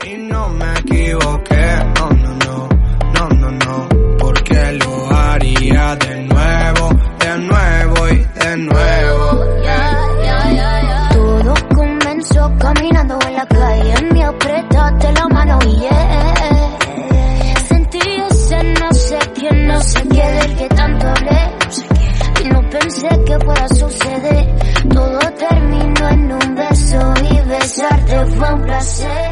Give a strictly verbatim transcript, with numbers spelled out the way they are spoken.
Y no me equivoqué, no, no, no, no, no, no, porque lo haría de nuevo, de nuevo y de nuevo. Yeah, yeah, yeah, yeah. Todo comenzó caminando en la calle, me apretaste la mano y yeah. Sentí ese no sé quién, no sé qué del que tanto hablé. Y no pensé que fuera a suceder. Todo terminó en un beso y besarte fue un placer.